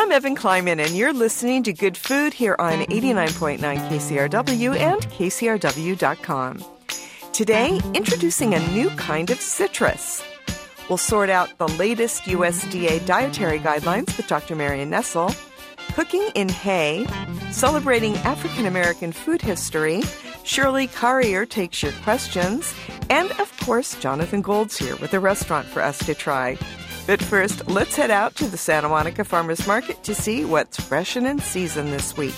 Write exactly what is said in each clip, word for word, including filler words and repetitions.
I'm Evan Kleiman, and you're listening to Good Food here on eighty-nine point nine K C R W and K C R W dot com. Today, introducing a new kind of citrus. We'll sort out the latest U S D A dietary guidelines with Doctor Marion Nessel, cooking in hay, celebrating African American food history, Shirley Carrier takes your questions, and of course, Jonathan Gold's here with a restaurant for us to try. But first, let's head out to the Santa Monica Farmers Market to see what's fresh and in season this week.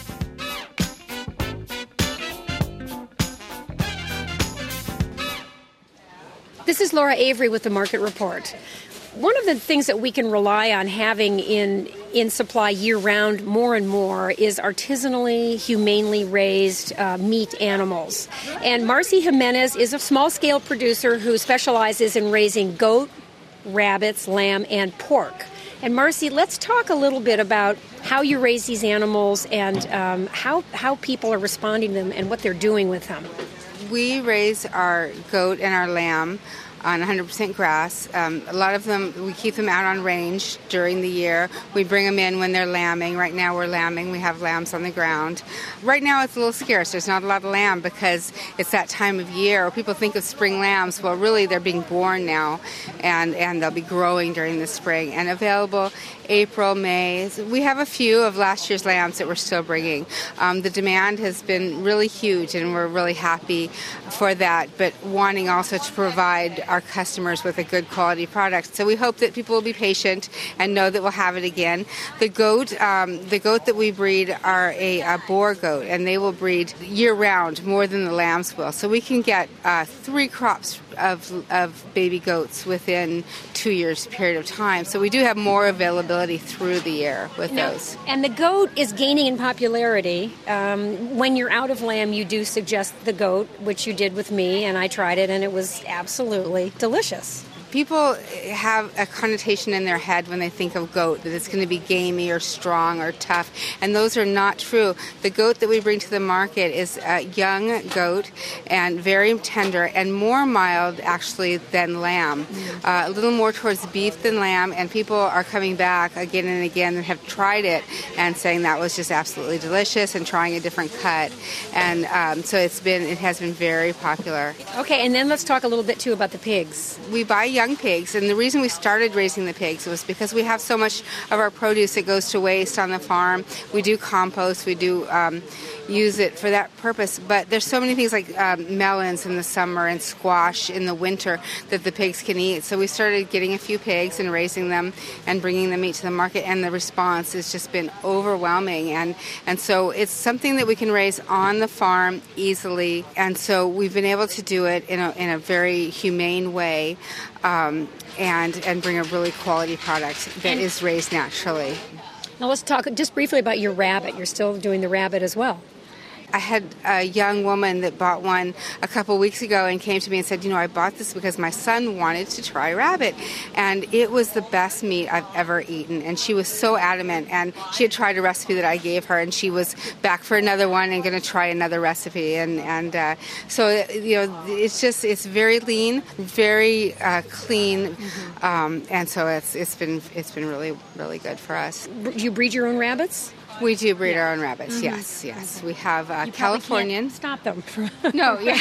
This is Laura Avery with the Market Report. One of the things that we can rely on having in in supply year-round more and more is artisanally, humanely raised uh, meat animals. And Marcy Jimenez is a small-scale producer who specializes in raising goat, rabbits, lamb, and pork. And Marcy, let's talk a little bit about how you raise these animals and um, how, how people are responding to them and what they're doing with them. We raise our goat and our lamb on one hundred percent grass. Um, a lot of them, we keep them out on range during the year. We bring them in when they're lambing. Right now we're lambing. We have lambs on the ground. Right now it's a little scarce. There's not a lot of lamb because it's that time of year. People think of spring lambs. Well, really they're being born now, and, and they'll be growing during the spring and available April, May. We have a few of last year's lambs that we're still bringing. Um, the demand has been really huge, and we're really happy for that, but wanting also to provide our customers with a good quality product. So we hope that people will be patient and know that we'll have it again. The goat, um, the goat that we breed are a, a boar goat, and they will breed year-round more than the lambs will. So we can get uh, three crops of, of baby goats within two years period of time. So we do have more availability through the year with now, those. And the goat is gaining in popularity. Um, when you're out of lamb, you do suggest the goat, which you did with me, and I tried it, and it was absolutely delicious. People have a connotation in their head when they think of goat, that it's going to be gamey or strong or tough, and those are not true. The goat that we bring to the market is a young goat and very tender and more mild, actually, than lamb. Mm-hmm. Uh, a little more towards beef than lamb, and people are coming back again and again and have tried it and saying that was just absolutely delicious and trying a different cut. And um, so it's been, it has been very popular. Okay, and then let's talk a little bit, too, about the pigs. We buy young pigs, and the reason we started raising the pigs was because we have so much of our produce that goes to waste on the farm. We do compost, we do um, use it for that purpose, but there's so many things like um, melons in the summer and squash in the winter that the pigs can eat. So we started getting a few pigs and raising them and bringing the meat to the market, and the response has just been overwhelming. And, and so it's something that we can raise on the farm easily, and so we've been able to do it in a, in a very humane way. Um, and and bring a really quality product that and is raised naturally. Now let's talk just briefly about your rabbit. You're still doing the rabbit as well. I had a young woman that bought one a couple weeks ago and came to me and said, you know, I bought this because my son wanted to try rabbit. And it was the best meat I've ever eaten. And she was so adamant. And she had tried a recipe that I gave her, and she was back for another one and going to try another recipe. And, and uh, so, you know, it's just, it's very lean, very uh, clean. Mm-hmm. Um, and so it's it's been it's been really, really good for us. Do you breed your own rabbits? We do breed yeah. our own rabbits, mm-hmm. yes, yes. We have uh, you Californian. Can't stop them. No, yeah.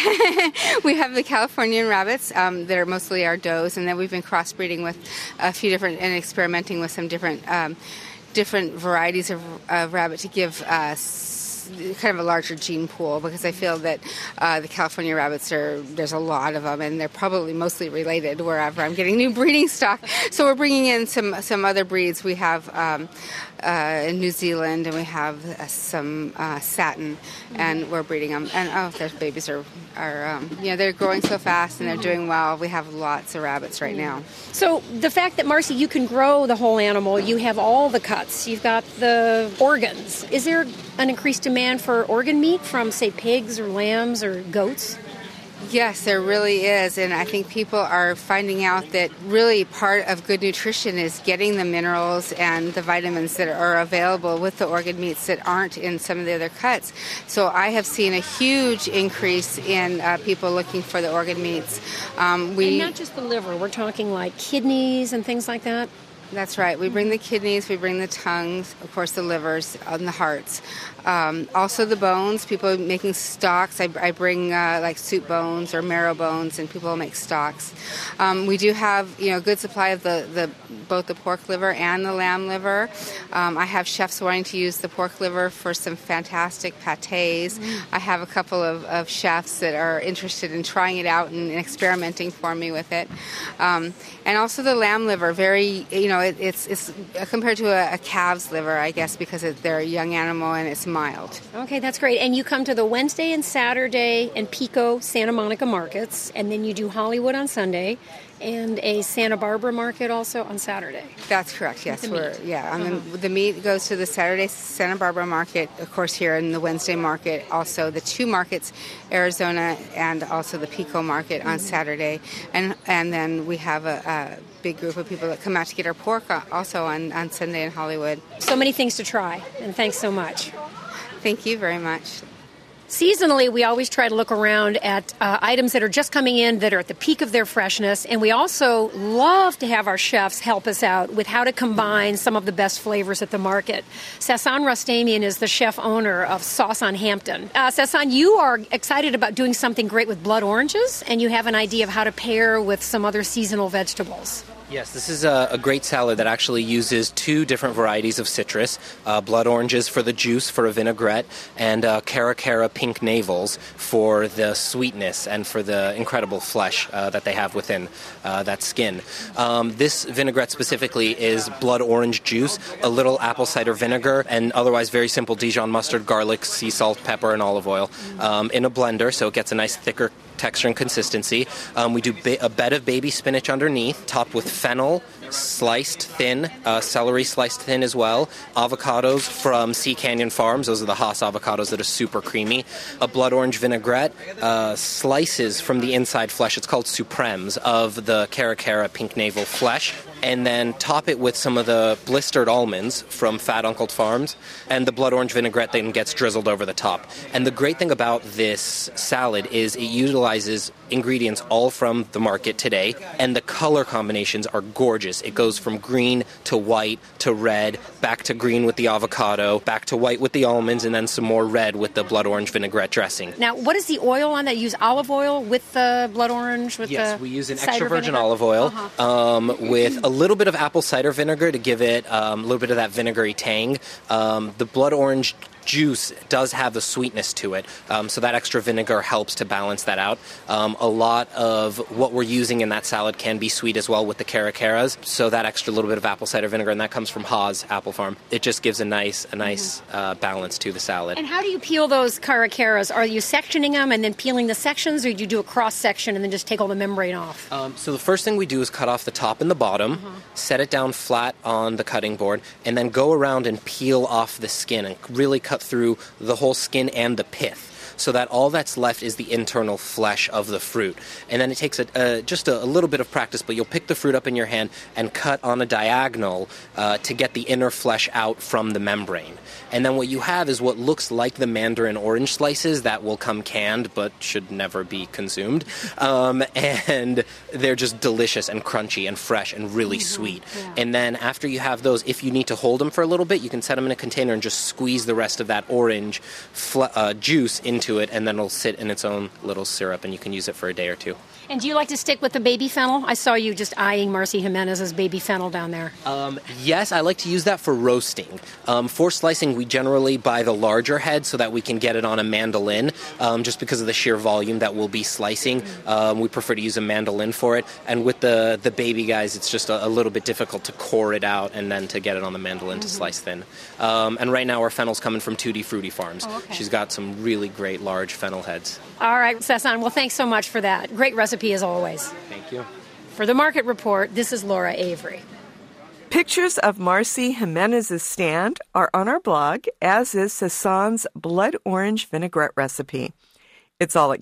We have the Californian rabbits um, that are mostly our does, and then we've been crossbreeding with a few different and experimenting with some different um, different varieties of, of rabbit to give us kind of a larger gene pool, because I feel that uh, the California rabbits are, there's a lot of them, and they're probably mostly related wherever I'm getting new breeding stock. So we're bringing in some some other breeds. We have um, uh, in New Zealand, and we have uh, some uh, satin, mm-hmm. and we're breeding them. And oh, their babies are are um, you know, they're growing so fast, and they're doing well. We have lots of rabbits right now. So the fact that, Marcy, you can grow the whole animal, you have all the cuts, you've got the organs. Is there an increased demand for organ meat from, say, pigs or lambs or goats? Yes, there really is, and I think people are finding out that really part of good nutrition is getting the minerals and the vitamins that are available with the organ meats that aren't in some of the other cuts. So I have seen a huge increase in uh, people looking for the organ meats. Um, we and not just the liver, we're talking like kidneys and things like that? That's right. We bring the kidneys, we bring the tongues, of course the livers, and the hearts. Um, also the bones. People making stocks. I, I bring uh, like soup bones or marrow bones, and people make stocks. Um, we do have, you know, a good supply of the, the both the pork liver and the lamb liver. Um, I have chefs wanting to use the pork liver for some fantastic pâtés. Mm. I have a couple of, of chefs that are interested in trying it out and, and experimenting for me with it. Um, and also the lamb liver, very, you know, it, it's it's compared to a, a calf's liver, I guess, because it, they're a young animal and it's mild. Okay, that's great. And you come to the Wednesday and Saturday and Pico, Santa Monica markets, and then you do Hollywood on Sunday, and a Santa Barbara market also on Saturday. That's correct, yes. The We're meat. Yeah, I Uh-huh. mean, the meat goes to the Saturday Santa Barbara market, of course, here in the Wednesday market, also the two markets, Arizona and also the Pico market on mm-hmm. Saturday. And and then we have a, a big group of people that come out to get our pork also on, on Sunday in Hollywood. So many things to try, and thanks so much. Thank you very much. Seasonally, we always try to look around at uh, items that are just coming in that are at the peak of their freshness, and we also love to have our chefs help us out with how to combine some of the best flavors at the market. Sasan Rostamian is the chef owner of Sauce on Hampton. Uh, Sasan, you are excited about doing something great with blood oranges, and you have an idea of how to pair with some other seasonal vegetables. Yes, this is a, a great salad that actually uses two different varieties of citrus, uh, blood oranges for the juice for a vinaigrette, and uh, Cara Cara pink navels for the sweetness and for the incredible flesh uh, that they have within uh, that skin. Um, this vinaigrette specifically is blood orange juice, a little apple cider vinegar, and otherwise very simple Dijon mustard, garlic, sea salt, pepper, and olive oil um, in a blender, so it gets a nice thicker texture and consistency. Um, we do ba- a bed of baby spinach underneath, topped with fennel, sliced thin, uh, celery sliced thin as well, avocados from Sea Canyon Farms, those are the Haas avocados that are super creamy, a blood orange vinaigrette, uh, slices from the inside flesh, it's called supremes, of the Cara Cara pink navel flesh, and then top it with some of the blistered almonds from Fat Uncle Farms, and the blood orange vinaigrette then gets drizzled over the top. And the great thing about this salad is it utilizes ingredients all from the market today, and the color combinations are gorgeous. It goes from green to white to red, back to green with the avocado, back to white with the almonds, and then some more red with the blood orange vinaigrette dressing. Now, what is the oil on that? You use olive oil with the blood orange? With yes, the we use an cider extra virgin vinegar? olive oil uh-huh. um, with a little bit of apple cider vinegar to give it um, a little bit of that vinegary tang. Um, the blood orange juice does have the sweetness to it, um, so that extra vinegar helps to balance that out. Um, a lot of what we're using in that salad can be sweet as well with the Cara Caras, so that extra little bit of apple cider vinegar, and that comes from Haas Apple Farm. It just gives a nice a nice mm-hmm. uh, balance to the salad. And how do you peel those Cara Caras? Are you sectioning them and then peeling the sections, or do you do a cross section and then just take all the membrane off? Um, so the first thing we do is cut off the top and the bottom, uh-huh. set it down flat on the cutting board, and then go around and peel off the skin and really cut through the whole skin and the pith, so that all that's left is the internal flesh of the fruit. And then it takes a, uh, just a, a little bit of practice, but you'll pick the fruit up in your hand and cut on a diagonal uh, to get the inner flesh out from the membrane. And then what you have is what looks like the mandarin orange slices that will come canned but should never be consumed. Um, and they're just delicious and crunchy and fresh and really mm-hmm. sweet. Yeah. And then after you have those, if you need to hold them for a little bit, you can set them in a container and just squeeze the rest of that orange fl- uh, juice into it, and then it'll sit in its own little syrup, and you can use it for a day or two. And do you like to stick with the baby fennel? I saw you just eyeing Marcy Jimenez's baby fennel down there. Um, yes, I like to use that for roasting. Um, for slicing, we generally buy the larger head so that we can get it on a mandolin, um, just because of the sheer volume that we'll be slicing. Um, we prefer to use a mandolin for it. And with the, the baby guys, it's just a, a little bit difficult to core it out and then to get it on the mandolin mm-hmm. to slice thin. Um, and right now our fennel's coming from Tutti Frutti Farms. Oh, okay. She's got some really great large fennel heads. All right, Sasan, well, thanks so much for that. Great recipe as always. Thank you. For the Market Report, this is Laura Avery. Pictures of Marcy Jimenez's stand are on our blog, as is Sasan's blood orange vinaigrette recipe. It's all at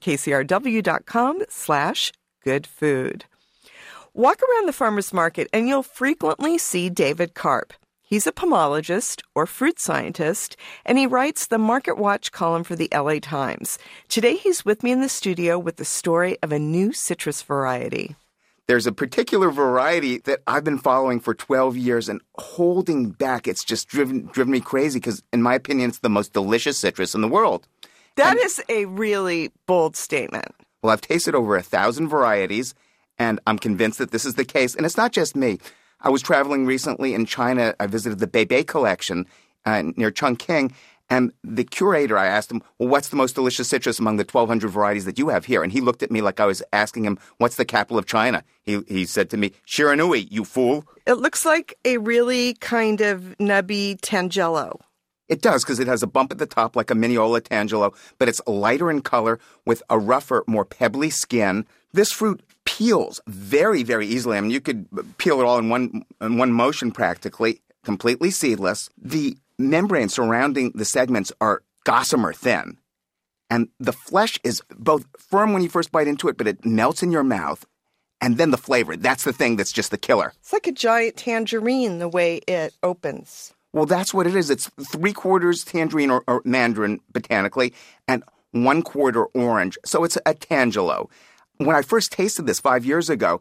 kcrw.com slash good food. Walk around the farmer's market and you'll frequently see David Karp. He's a pomologist or fruit scientist, and he writes the Market Watch column for the L A Times. Today he's with me in the studio with the story of a new citrus variety. There's a particular variety that I've been following for twelve years and holding back. It's just driven driven me crazy because, in my opinion, it's the most delicious citrus in the world. That and, is a really bold statement. Well, I've tasted over a thousand varieties, and I'm convinced that this is the case. And it's not just me. I was traveling recently in China. I visited the Beibei collection uh, near Chongqing. And the curator, I asked him, well, what's the most delicious citrus among the twelve hundred varieties that you have here? And he looked at me like I was asking him, what's the capital of China? He he said to me, Shiranui, you fool. It looks like a really kind of nubby Tangelo. It does, because it has a bump at the top like a Mineola Tangelo, but it's lighter in color with a rougher, more pebbly skin. This fruit peels very, very easily. I mean, you could peel it all in one in one motion practically, completely seedless. The membrane surrounding the segments are gossamer thin. And the flesh is both firm when you first bite into it, but it melts in your mouth. And then the flavor, that's the thing that's just the killer. It's like a giant tangerine the way it opens. Well, that's what it is. It's three quarters tangerine or, or mandarin botanically and one quarter orange. So it's a Tangelo. When I first tasted this five years ago,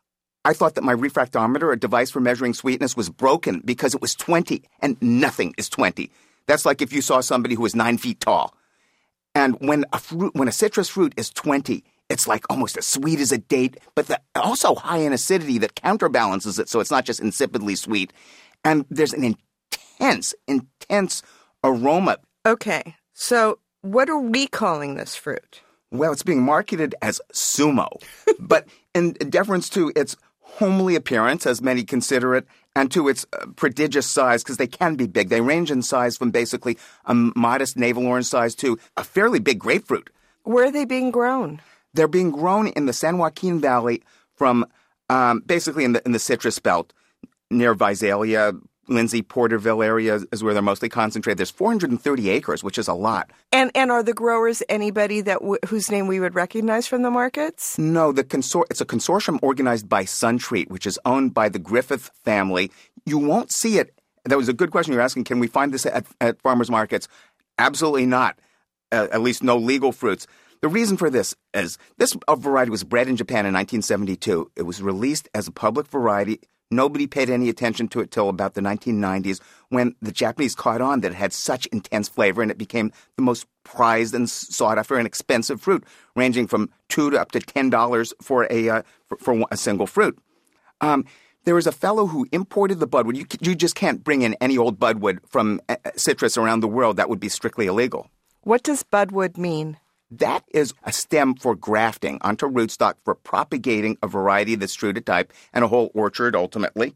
I thought that my refractometer, a device for measuring sweetness, was broken because it was twenty, and nothing is twenty. That's like if you saw somebody who was nine feet tall. And when a fruit, when a citrus fruit is twenty, it's like almost as sweet as a date, but the, also high in acidity that counterbalances it, so it's not just insipidly sweet. And there's an intense, intense aroma. Okay, so what are we calling this fruit? Well, it's being marketed as Sumo, but in deference to its homely appearance, as many consider it, and to its uh, prodigious size, because they can be big. They range in size from basically a modest navel orange size to a fairly big grapefruit. Where are they being grown? They're being grown in the San Joaquin Valley from um, basically in the in the citrus belt near Visalia, Lindsay, Porterville area is where they're mostly concentrated. There's four hundred thirty acres, which is a lot. And and are the growers anybody that w- whose name we would recognize from the markets? No, the consor- it's a consortium organized by SunTreat, which is owned by the Griffith family. You won't see it. That was a good question you're asking. Can we find this at, at farmers markets? Absolutely not. Uh, at least no legal fruits. The reason for this is this variety was bred in Japan in nineteen seventy-two. It was released as a public variety. Nobody paid any attention to it till about the nineteen nineties when the Japanese caught on that it had such intense flavor and it became the most prized and sought after and expensive fruit, ranging from two to up to ten dollars for a uh, for, for a single fruit. Um, there was a fellow who imported the budwood. You you just can't bring in any old budwood from uh, citrus around the world. That would be strictly illegal. What does budwood mean? That is a stem for grafting onto rootstock for propagating a variety that's true to type and a whole orchard ultimately.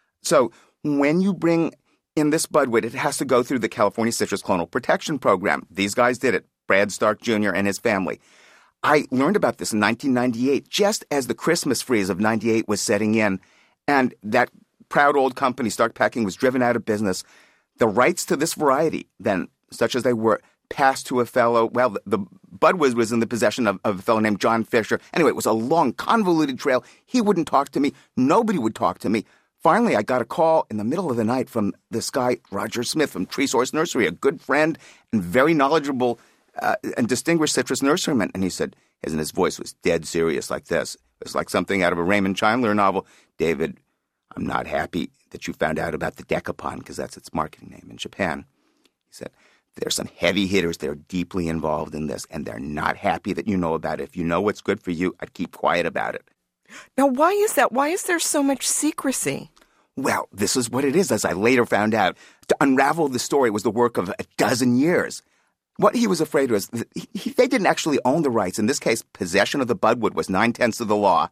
So when you bring in this budwood, it has to go through the California Citrus Clonal Protection Program. These guys did it, Brad Stark Junior and his family. I learned about this in nineteen ninety-eight, just as the Christmas freeze of ninety-eight was setting in, and that proud old company, Stark Packing, was driven out of business. The rights to this variety, then, such as they were, passed to a fellow, well, the, the budwood was in the possession of, of a fellow named John Fisher. Anyway, it was a long, convoluted trail. He wouldn't talk to me. Nobody would talk to me. Finally, I got a call in the middle of the night from this guy, Roger Smith from Tree Source Nursery, a good friend and very knowledgeable uh, and distinguished citrus nurseryman. And he said, and his voice was dead serious like this. It was like something out of a Raymond Chandler novel. David, I'm not happy that you found out about the Decapon, because that's its marketing name in Japan. He said, there's some heavy hitters that are deeply involved in this, and they're not happy that you know about it. If you know what's good for you, I'd keep quiet about it. Now, why is that? Why is there so much secrecy? Well, this is what it is, as I later found out. To unravel the story was the work of a dozen years. What he was afraid was that he, they didn't actually own the rights. In this case, possession of the budwood was nine-tenths of the law.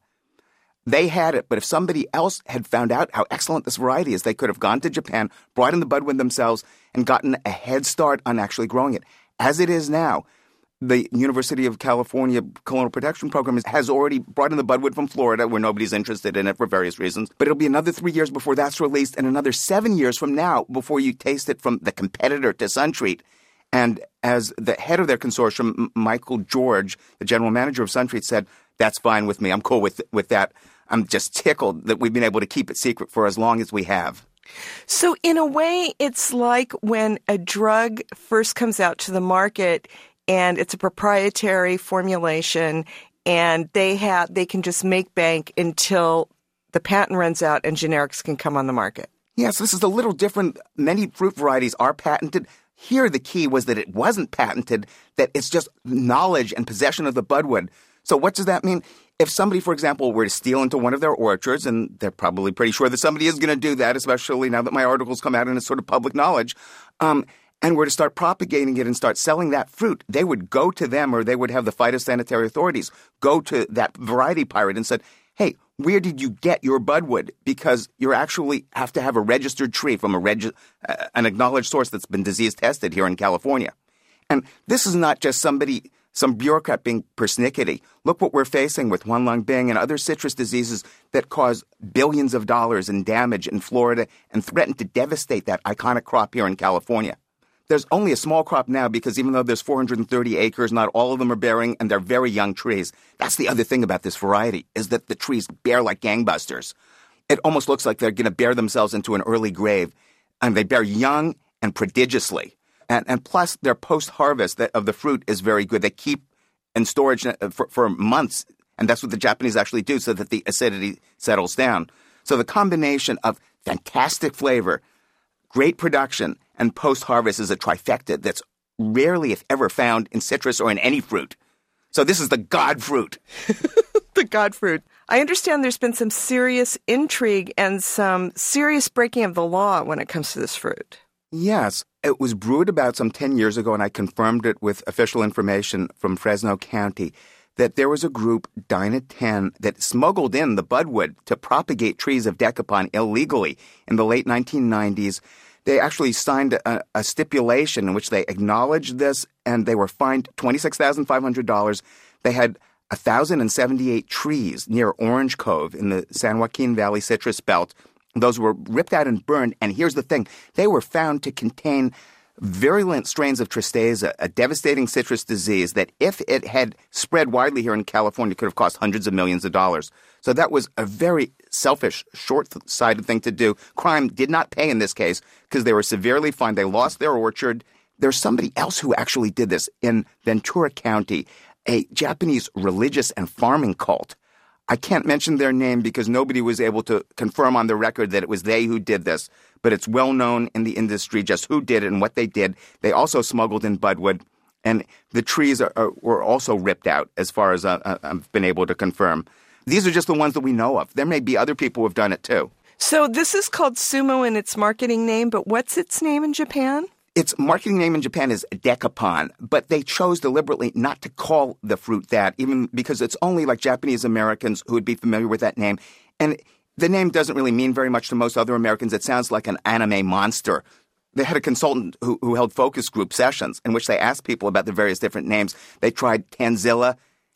They had it, but if somebody else had found out how excellent this variety is, they could have gone to Japan, brought in the budwood themselves, and gotten a head start on actually growing it. As it is now, the University of California Colonial Protection Program has already brought in the budwood from Florida, where nobody's interested in it for various reasons. But it'll be another three years before that's released, and another seven years from now before you taste it from the competitor to SunTreat. And as the head of their consortium, Michael George, the general manager of SunTreat, said, that's fine with me. I'm cool with with that. I'm just tickled that we've been able to keep it secret for as long as we have. So in a way, it's like when a drug first comes out to the market and it's a proprietary formulation and they have they can just make bank until the patent runs out and generics can come on the market. Yes, this is a little different. Many fruit varieties are patented. Here, the key was that it wasn't patented, that it's just knowledge and possession of the budwood. So what does that mean? If somebody, for example, were to steal into one of their orchards, and they're probably pretty sure that somebody is going to do that, especially now that my articles come out and it's sort of public knowledge, um, and were to start propagating it and start selling that fruit, they would go to them, or they would have the phytosanitary authorities go to that variety pirate and said, hey, where did you get your budwood? Because you actually have to have a registered tree from a reg- uh, an acknowledged source that's been disease tested here in California. And this is not just somebody, some bureaucrat being persnickety. Look what we're facing with Huanglong Bing and other citrus diseases that cause billions of dollars in damage in Florida and threaten to devastate that iconic crop here in California. There's only a small crop now because even though there's four hundred thirty acres, not all of them are bearing, and they're very young trees. That's the other thing about this variety, is that the trees bear like gangbusters. It almost looks like they're going to bear themselves into an early grave, and they bear young and prodigiously. And, and plus, their post-harvest of the fruit is very good. They keep in storage for, for months, and that's what the Japanese actually do so that the acidity settles down. So the combination of fantastic flavor, great production, and post-harvest is a trifecta that's rarely, if ever, found in citrus or in any fruit. So this is the god fruit. The god fruit. I understand there's been some serious intrigue and some serious breaking of the law when it comes to this fruit. Yes. It was brewed about some ten years ago, and I confirmed it with official information from Fresno County, that there was a group, Dyna ten, that smuggled in the budwood to propagate trees of Decapon illegally in the late nineteen nineties. They actually signed a, a stipulation in which they acknowledged this, and they were fined twenty-six thousand five hundred dollars. They had one thousand seventy-eight trees near Orange Cove in the San Joaquin Valley citrus belt. Those were ripped out and burned, and here's the thing. They were found to contain virulent strains of Tristeza, a devastating citrus disease that, if it had spread widely here in California, could have cost hundreds of millions of dollars. So that was a very selfish, short-sighted thing to do. Crime did not pay in this case because they were severely fined. They lost their orchard. There's somebody else who actually did this in Ventura County, a Japanese religious and farming cult. I can't mention their name because nobody was able to confirm on the record that it was they who did this, but it's well known in the industry just who did it and what they did. They also smuggled in budwood, and the trees are, are, were also ripped out, as far as uh, I've been able to confirm. These are just the ones that we know of. There may be other people who have done it too. So this is called Sumo in its marketing name, but what's its name in Japan? Its marketing name in Japan is Decapon, but they chose deliberately not to call the fruit that, even because it's only like Japanese Americans who would be familiar with that name. And the name doesn't really mean very much to most other Americans. It sounds like an anime monster. They had a consultant who, who held focus group sessions in which they asked people about the various different names. They tried Tanzilla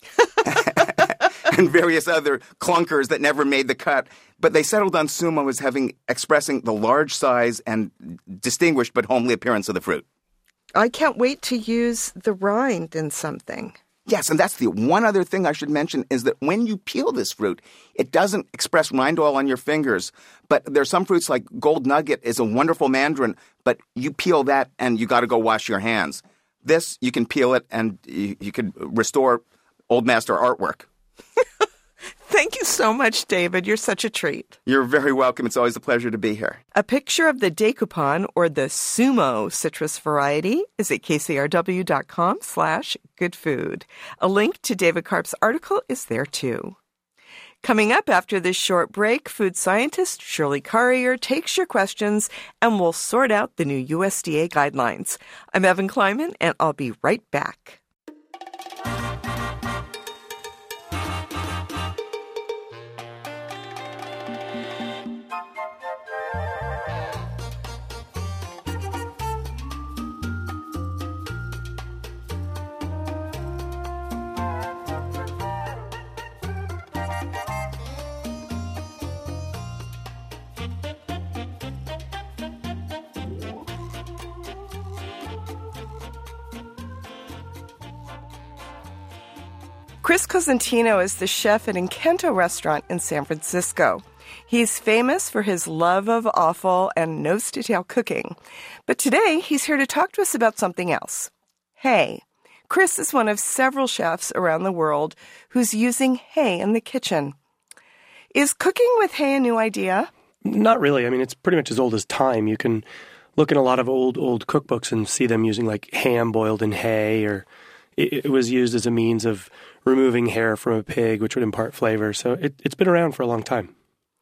and various other clunkers that never made the cut. But they settled on Sumo as having expressing the large size and distinguished but homely appearance of the fruit. I can't wait to use the rind in something. Yes, and that's the one other thing I should mention is that when you peel this fruit, it doesn't express rind oil on your fingers. But there's some fruits like Gold Nugget is a wonderful mandarin, but you peel that and you got to go wash your hands. This, you can peel it and you, you can restore old master artwork. Thank you so much, David. You're such a treat. You're very welcome. It's always a pleasure to be here. A picture of the Decapon, or the Sumo citrus variety, is at kcrw.com slash good food. A link to David Karp's article is there, too. Coming up after this short break, food scientist Shirley Currier takes your questions and we'll sort out the new U S D A guidelines. I'm Evan Kleiman, and I'll be right back. Chris Cosentino is the chef at Encanto restaurant in San Francisco. He's famous for his love of offal and nose-to-tail cooking. But today, he's here to talk to us about something else. Hay. Chris is one of several chefs around the world who's using hay in the kitchen. Is cooking with hay a new idea? Not really. I mean, it's pretty much as old as time. You can look in a lot of old, old cookbooks and see them using like ham boiled in hay, or it, it was used as a means of removing hair from a pig, which would impart flavor. So it, it's been around for a long time.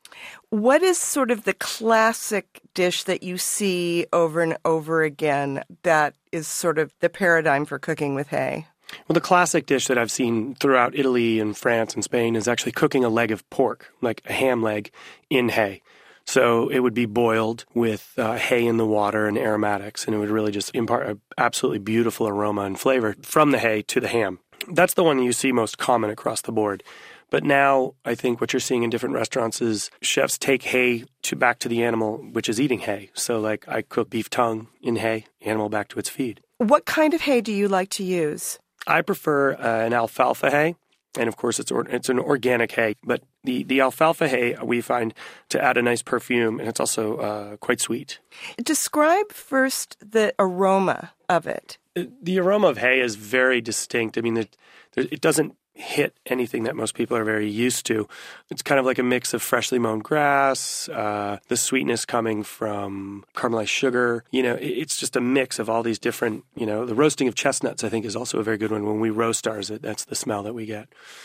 What is sort of the classic dish that you see over and over again that is sort of the paradigm for cooking with hay? Well, the classic dish that I've seen throughout Italy and France and Spain is actually cooking a leg of pork, like a ham leg, in hay. So it would be boiled with uh, hay in the water and aromatics, and it would really just impart an absolutely beautiful aroma and flavor from the hay to the ham. That's the one you see most common across the board. But now I think what you're seeing in different restaurants is chefs take hay to back to the animal, which is eating hay. So like I cook beef tongue in hay, animal back to its feed. What kind of hay do you like to use? I prefer uh, an alfalfa hay, and of course it's or, it's an organic hay. But the, the alfalfa hay we find to add a nice perfume, and it's also uh, quite sweet. Describe first the aroma of it. The aroma of hay is very distinct. I mean, it, it doesn't hit anything that most people are very used to. It's kind of like a mix of freshly mown grass, uh, the sweetness coming from caramelized sugar. You know, it's just a mix of all these different, you know, the roasting of chestnuts, I think, is also a very good one. When we roast ours, that's the smell that we get.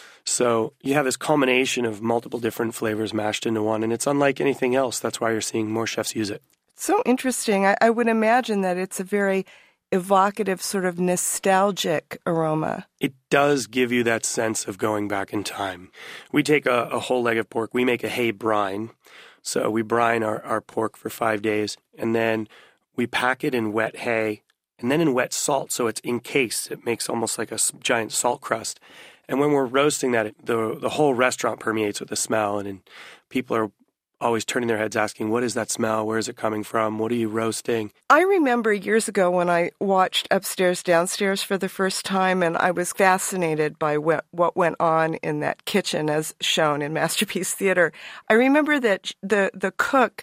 So you have this culmination of multiple different flavors mashed into one, and it's unlike anything else. That's why you're seeing more chefs use it. So interesting. I, I would imagine that it's a very evocative, sort of nostalgic aroma. It does give you that sense of going back in time. We take a, a whole leg of pork. We make a hay brine. So we brine our, our pork for five days, and then we pack it in wet hay and then in wet salt, so it's encased. It makes almost like a giant salt crust. And when we're roasting that, the the whole restaurant permeates with the smell, and, and people are always turning their heads asking, what is that smell? Where is it coming from? What are you roasting? I remember years ago when I watched Upstairs, Downstairs for the first time, and I was fascinated by what, what went on in that kitchen as shown in Masterpiece Theater. I remember that the, the cook,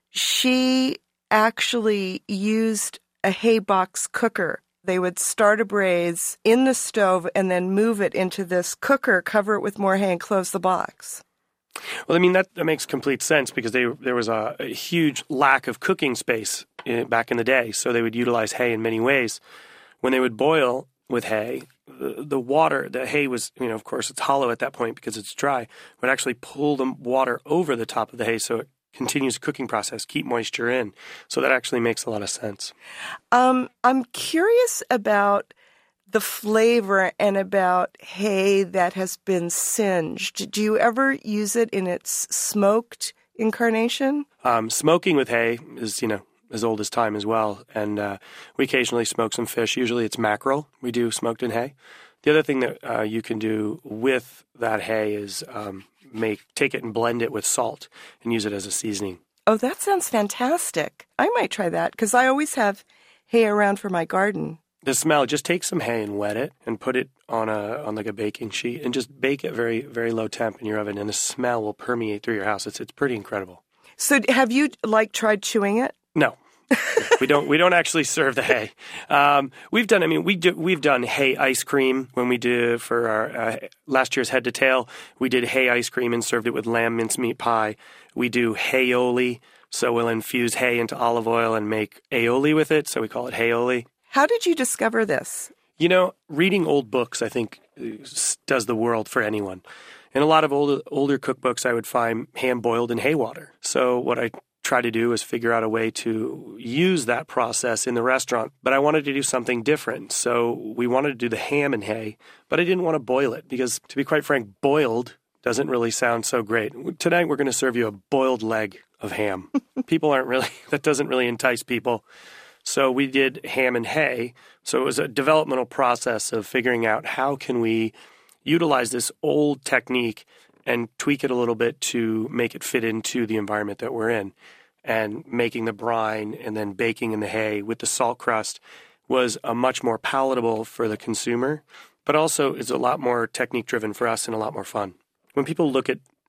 she actually used a hay box cooker. They would start a braise in the stove and then move it into this cooker, cover it with more hay, and close the box. Well, I mean, that, that makes complete sense because they, there was a, a huge lack of cooking space in, back in the day, so they would utilize hay in many ways. When they would boil with hay, the, the water, the hay was, you know, of course, it's hollow at that point because it's dry, would actually pull the water over the top of the hay so it continues the cooking process, keep moisture in. So that actually makes a lot of sense. Um, I'm curious about the flavor and about hay that has been singed. Do you ever use it in its smoked incarnation? Um, smoking with hay is, you know, as old as time as well. And uh, we occasionally smoke some fish. Usually it's mackerel we do smoked in hay. The other thing that uh, you can do with that hay is um, make take it and blend it with salt and use it as a seasoning. Oh, that sounds fantastic. I might try that because I always have hay around for my garden. The smell, just take some hay and wet it and put it on a on like a baking sheet and just bake it very, very low temp in your oven, and the smell will permeate through your house. It's it's pretty incredible. So have you like tried chewing it? No. we don't we don't actually serve the hay. Um, we've done I mean we do we've done hay ice cream when we did for our uh, last year's Head to Tail. We did hay ice cream and served it with lamb mincemeat pie. We do hayoli, so we'll infuse hay into olive oil and make aioli with it, so we call it hayoli. How did you discover this? You know, reading old books, I think, does the world for anyone. In a lot of old, older cookbooks, I would find ham boiled in hay water. So what I try to do is figure out a way to use that process in the restaurant. But I wanted to do something different. So we wanted to do the ham in hay, but I didn't want to boil it because, to be quite frank, boiled doesn't really sound so great. Tonight, we're going to serve you a boiled leg of ham. People aren't really, that doesn't really entice people. So we did ham and hay. So it was a developmental process of figuring out how can we utilize this old technique and tweak it a little bit to make it fit into the environment that we're in. And making the brine and then baking in the hay with the salt crust was a much more palatable for the consumer, but also is a lot more technique driven for us and a lot more fun. When people look at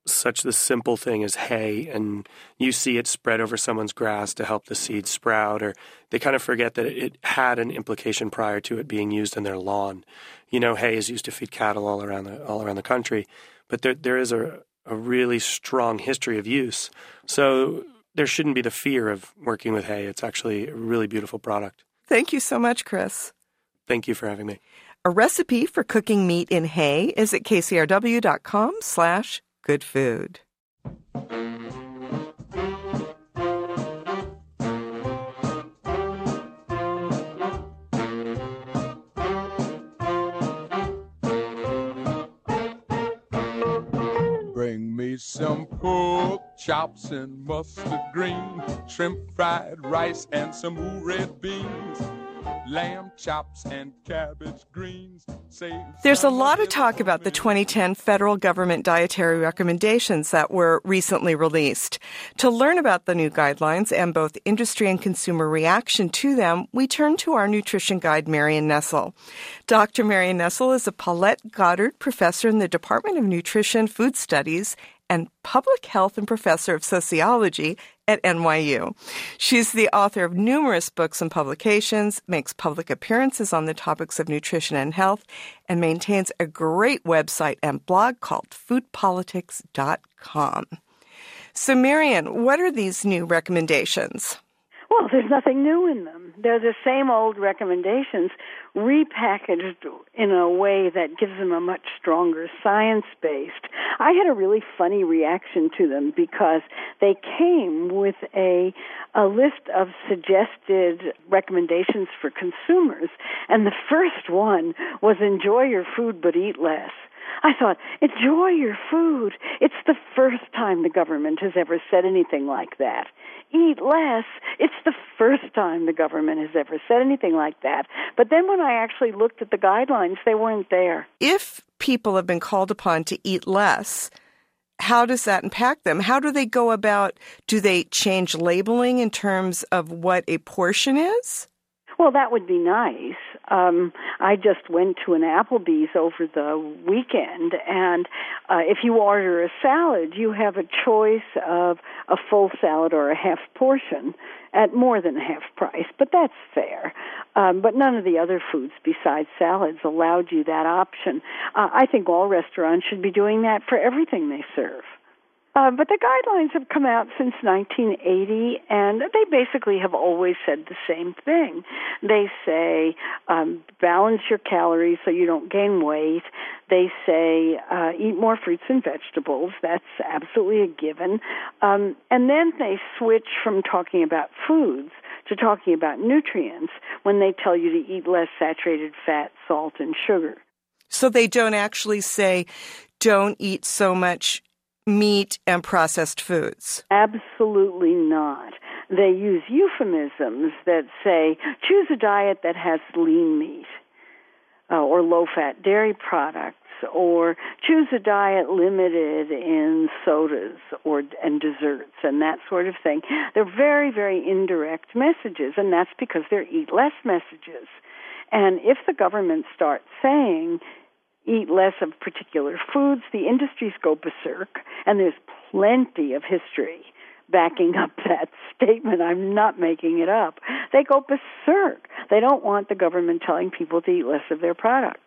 such the simple thing as hay, and you see it spread over someone's grass to help the seeds sprout, or they kind of forget that it had an implication prior to it being used in their lawn. You know, hay is used to feed cattle all around the all around the country, but there there is a, a really strong history of use. So there shouldn't be the fear of working with hay. It's actually a really beautiful product. Thank you so much, Chris. Thank you for having me. A recipe for cooking meat in hay is at kcrw.com slash good food. Bring me some pork chops and mustard green, shrimp fried rice and some ooh red beans, lamb chops and cabbage greens. There's a lot of talk about the twenty ten federal government dietary recommendations that were recently released. To learn about the new guidelines and both industry and consumer reaction to them, we turn to our nutrition guide, Marion Nestle. Doctor Marion Nestle is a Paulette Goddard professor in the Department of Nutrition, Food Studies, and Public Health and professor of sociology at N Y U. She's the author of numerous books and publications, makes public appearances on the topics of nutrition and health, and maintains a great website and blog called food politics dot com. So, Marion, what are these new recommendations? Well, there's nothing new in them. They're the same old recommendations repackaged in a way that gives them a much stronger science-based. I had a really funny reaction to them because they came with a a list of suggested recommendations for consumers, and the first one was enjoy your food but eat less. I thought, enjoy your food. It's the first time the government has ever said anything like that. Eat less. It's the first time the government has ever said anything like that. But then when I actually looked at the guidelines, they weren't there. If people have been called upon to eat less, how does that impact them? How do they go about, do they change labeling in terms of what a portion is? Well, that would be nice. Um, I just went to an Applebee's over the weekend, and uh, if you order a salad, you have a choice of a full salad or a half portion at more than half price, but that's fair. Um, but none of the other foods besides salads allowed you that option. Uh, I think all restaurants should be doing that for everything they serve. Uh, but the guidelines have come out since nineteen eighty, and they basically have always said the same thing. They say um, balance your calories so you don't gain weight. They say uh, eat more fruits and vegetables. That's absolutely a given. Um, and then they switch from talking about foods to talking about nutrients when they tell you to eat less saturated fat, salt, and sugar. So they don't actually say don't eat so much meat and processed foods? Absolutely not. They use euphemisms that say, choose a diet that has lean meat uh, or low-fat dairy products, or choose a diet limited in sodas or and desserts and that sort of thing. They're very, very indirect messages, and that's because they're eat less messages. And if the government starts saying, eat less of particular foods, the industries go berserk, and there's plenty of history backing up that statement. I'm not making it up. They go berserk. They don't want the government telling people to eat less of their products.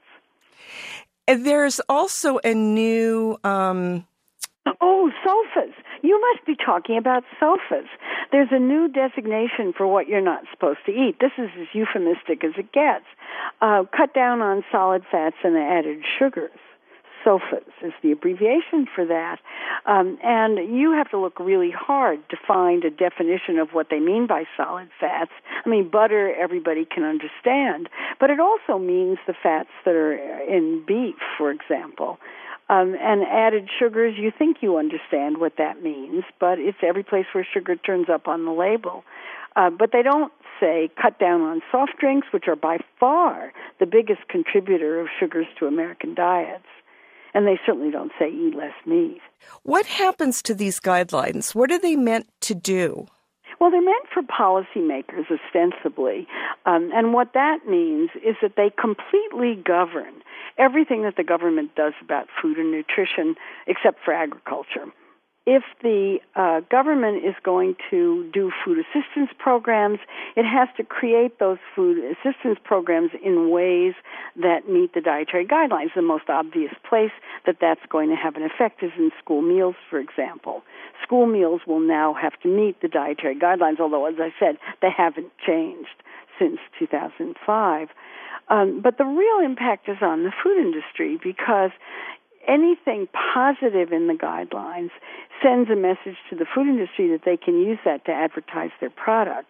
And there's also a new... Um... Oh, sofas. You must be talking about sofas. There's a new designation for what you're not supposed to eat. This is as euphemistic as it gets. Uh, cut down on solid fats and added sugars. SOFAs is the abbreviation for that. Um, and you have to look really hard to find a definition of what they mean by solid fats. I mean, butter, everybody can understand. But it also means the fats that are in beef, for example. Um, and added sugars, you think you understand what that means, but it's every place where sugar turns up on the label. Uh, but they don't say cut down on soft drinks, which are by far the biggest contributor of sugars to American diets. And they certainly don't say eat less meat. What happens to these guidelines? What are they meant to do? Well, they're meant for policymakers, ostensibly. Um, and what that means is that they completely govern everything that the government does about food and nutrition except for agriculture. If the uh, government is going to do food assistance programs, it has to create those food assistance programs in ways that meet the dietary guidelines. The most obvious place that that's going to have an effect is in school meals, for example. School meals will now have to meet the dietary guidelines, although, as I said, they haven't changed since two thousand five. Um, but the real impact is on the food industry, because anything positive in the guidelines sends a message to the food industry that they can use that to advertise their products.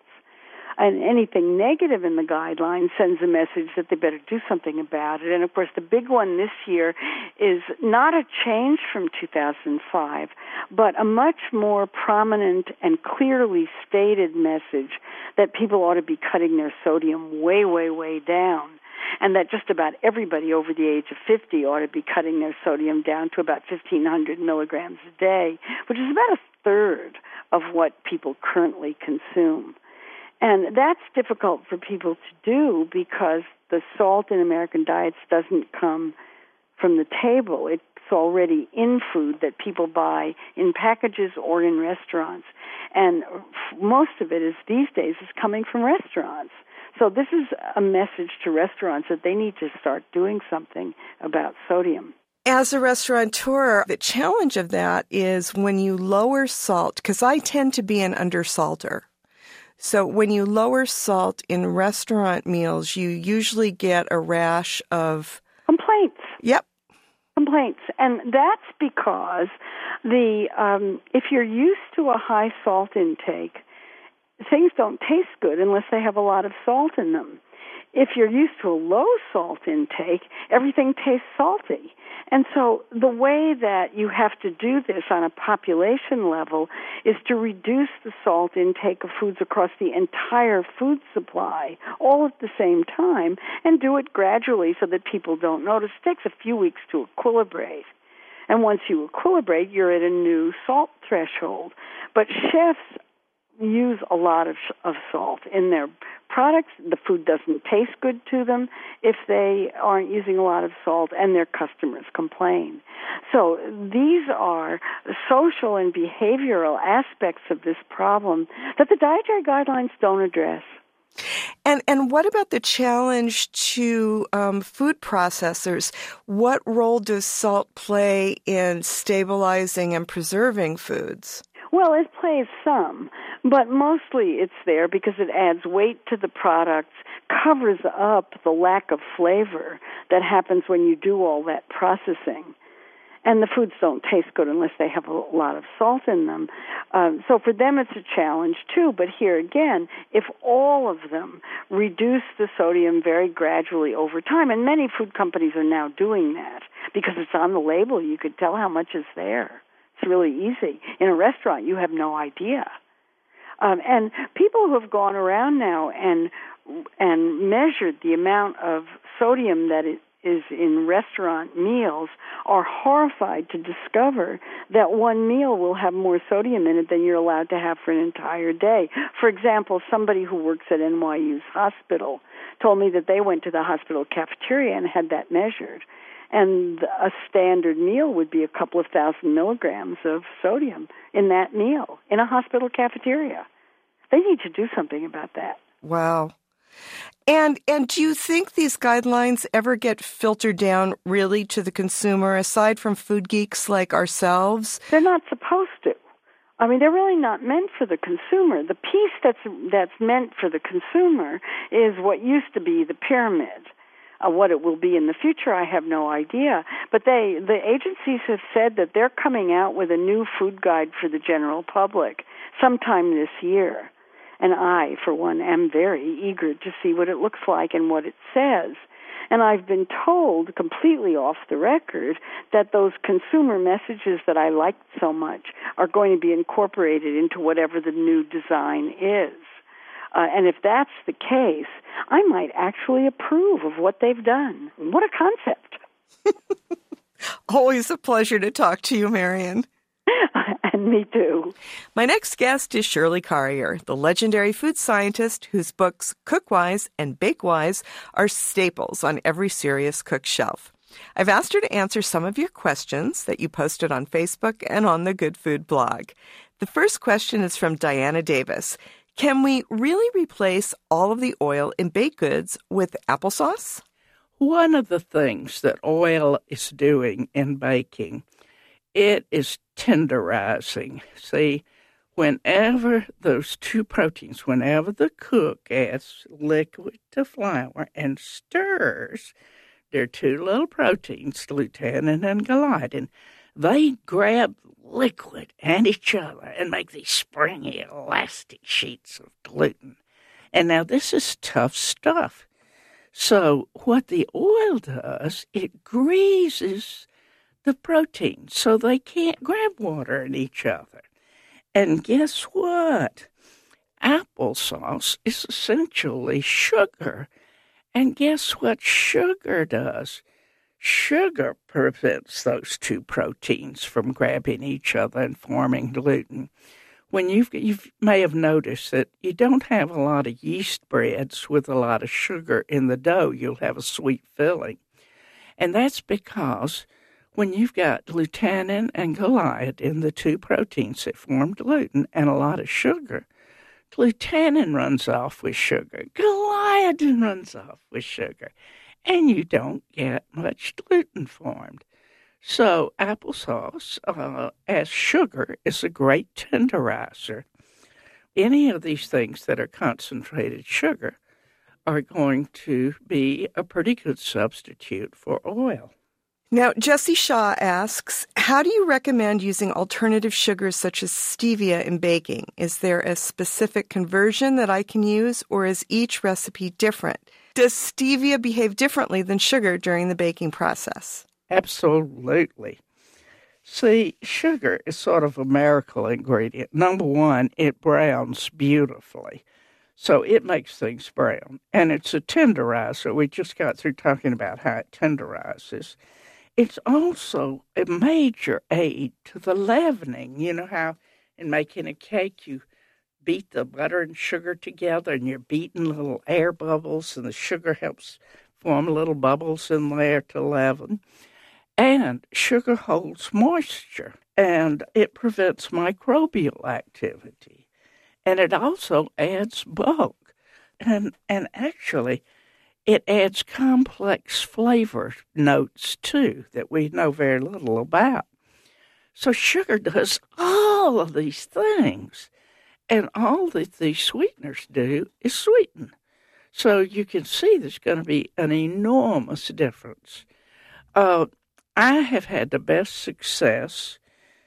And anything negative in the guidelines sends a message that they better do something about it. And, of course, the big one this year is not a change from two thousand five, but a much more prominent and clearly stated message that people ought to be cutting their sodium way, way, way down, and that just about everybody over the age of fifty ought to be cutting their sodium down to about fifteen hundred milligrams a day, which is about a third of what people currently consume. And that's difficult for people to do because the salt in American diets doesn't come from the table. It's already in food that people buy in packages or in restaurants. And most of it is these days is coming from restaurants. So this is a message to restaurants that they need to start doing something about sodium. As a restaurateur, the challenge of that is when you lower salt, because I tend to be an undersalter. So when you lower salt in restaurant meals, you usually get a rash of complaints. Yep. Complaints. And that's because the um, if you're used to a high salt intake, things don't taste good unless they have a lot of salt in them. If you're used to a low salt intake, everything tastes salty. And so the way that you have to do this on a population level is to reduce the salt intake of foods across the entire food supply all at the same time, and do it gradually so that people don't notice. It takes a few weeks to equilibrate. And once you equilibrate, you're at a new salt threshold. But chefs use a lot of, of salt in their products. The food doesn't taste good to them if they aren't using a lot of salt, and their customers complain. So these are social and behavioral aspects of this problem that the dietary guidelines don't address. And and what about the challenge to um, food processors? What role does salt play in stabilizing and preserving foods? Well, it plays some, but mostly it's there because it adds weight to the products, covers up the lack of flavor that happens when you do all that processing. And the foods don't taste good unless they have a lot of salt in them. Um, so for them it's a challenge too, but here again, if all of them reduce the sodium very gradually over time, and many food companies are now doing that because it's on the label, you could tell how much is there. It's really easy. In a restaurant, you have no idea. Um, and people who have gone around now and and measured the amount of sodium that it is in restaurant meals are horrified to discover that one meal will have more sodium in it than you're allowed to have for an entire day. For example, somebody who works at N Y U's hospital told me that they went to the hospital cafeteria and had that measured. And a standard meal would be a couple of thousand milligrams of sodium in that meal in a hospital cafeteria. They need to do something about that. Wow. And and do you think these guidelines ever get filtered down really to the consumer, aside from food geeks like ourselves? They're not supposed to. I mean, they're really not meant for the consumer. The piece that's that's meant for the consumer is what used to be the pyramid. Uh, what it will be in the future, I have no idea. But they, the agencies have said that they're coming out with a new food guide for the general public sometime this year. And I, for one, am very eager to see what it looks like and what it says. And I've been told, completely off the record, that those consumer messages that I liked so much are going to be incorporated into whatever the new design is. Uh, and if that's the case, I might actually approve of what they've done. What a concept. Always a pleasure to talk to you, Marion. And me too. My next guest is Shirley Carrier, the legendary food scientist whose books Cookwise and Bakewise are staples on every serious cook shelf. I've asked her to answer some of your questions that you posted on Facebook and on the Good Food blog. The first question is from Diana Davis. Can we really replace all of the oil in baked goods with applesauce? One of the things that oil is doing in baking, it is tenderizing. See, whenever those two proteins, whenever the cook adds liquid to flour and stirs, there are two little proteins, glutenin and gliadin. They grab liquid and each other and make these springy, elastic sheets of gluten. And now this is tough stuff. So what the oil does, it greases the proteins so they can't grab water in each other. And guess what? Applesauce is essentially sugar. And guess what sugar does? Sugar prevents those two proteins from grabbing each other and forming gluten. When you've, you may have noticed that you don't have a lot of yeast breads with a lot of sugar in the dough. You'll have a sweet filling. And that's because when you've got glutenin and gliadin, the two proteins that form gluten, and a lot of sugar, glutenin runs off with sugar, gliadin runs off with sugar, and you don't get much gluten formed. So applesauce, uh, as sugar, is a great tenderizer. Any of these things that are concentrated sugar are going to be a pretty good substitute for oil. Now, Jessie Shaw asks, how do you recommend using alternative sugars such as stevia in baking? Is there a specific conversion that I can use, or is each recipe different? Does stevia behave differently than sugar during the baking process? Absolutely. See, sugar is sort of a miracle ingredient. Number one, it browns beautifully. So it makes things brown. And it's a tenderizer. We just got through talking about how it tenderizes. It's also a major aid to the leavening. You know how in making a cake you beat the butter and sugar together and you're beating little air bubbles and the sugar helps form little bubbles in there to leaven. And sugar holds moisture, and it prevents microbial activity. And it also adds bulk. And, and actually, it adds complex flavor notes, too, that we know very little about. So sugar does all of these things. And all that these sweeteners do is sweeten. So you can see there's going to be an enormous difference. Uh, I have had the best success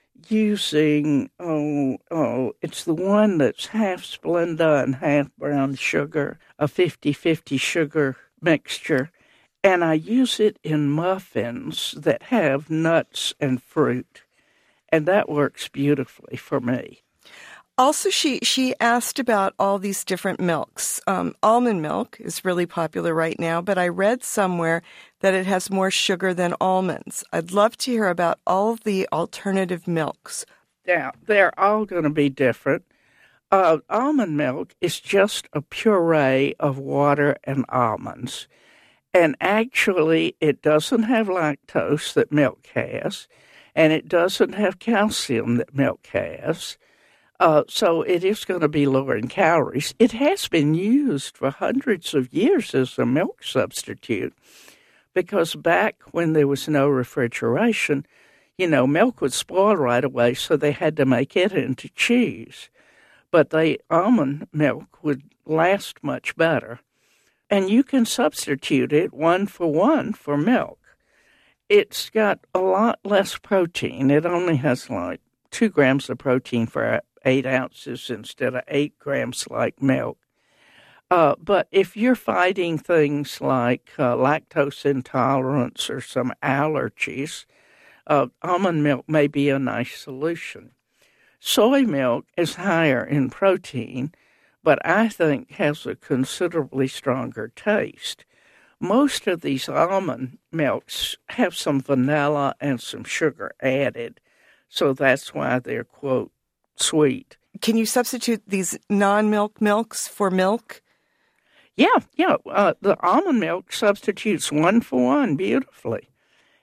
using, oh, oh, it's the one that's half Splenda and half brown sugar, a fifty-fifty sugar mixture, and I use it in muffins that have nuts and fruit, and that works beautifully for me. Also, she, she asked about all these different milks. Um, almond milk is really popular right now, but I read somewhere that it has more sugar than almonds. I'd love to hear about all the alternative milks. Now, they're all going to be different. Uh, almond milk is just a puree of water and almonds. And actually, it doesn't have lactose that milk has, and it doesn't have calcium that milk has. Uh, so it is going to be lower in calories. It has been used for hundreds of years as a milk substitute because back when there was no refrigeration, you know, milk would spoil right away, so they had to make it into cheese. But the almond milk would last much better. And you can substitute it one for one for milk. It's got a lot less protein. It only has like two grams of protein for eight ounces instead of eight grams like milk. Uh, but if you're fighting things like uh, lactose intolerance or some allergies, uh, almond milk may be a nice solution. Soy milk is higher in protein, but I think has a considerably stronger taste. Most of these almond milks have some vanilla and some sugar added, so that's why they're, quote, sweet. Can you substitute these non-milk milks for milk? Yeah, yeah. Uh, the almond milk substitutes one for one beautifully.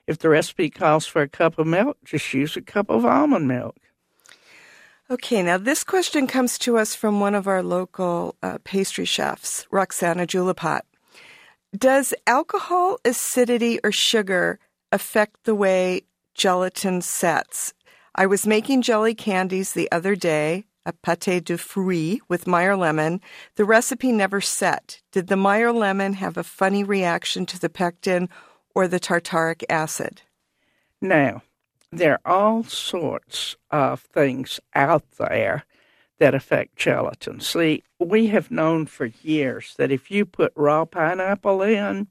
If the recipe calls for a cup of milk, just use a cup of almond milk. Okay, now this question comes to us from one of our local uh, pastry chefs, Roxana Julipat. Does alcohol, acidity, or sugar affect the way gelatin sets? I was making jelly candies the other day, a pâté de fruits with Meyer lemon. The recipe never set. Did the Meyer lemon have a funny reaction to the pectin or the tartaric acid? Now, there are all sorts of things out there that affect gelatin. See, we have known for years that if you put raw pineapple in,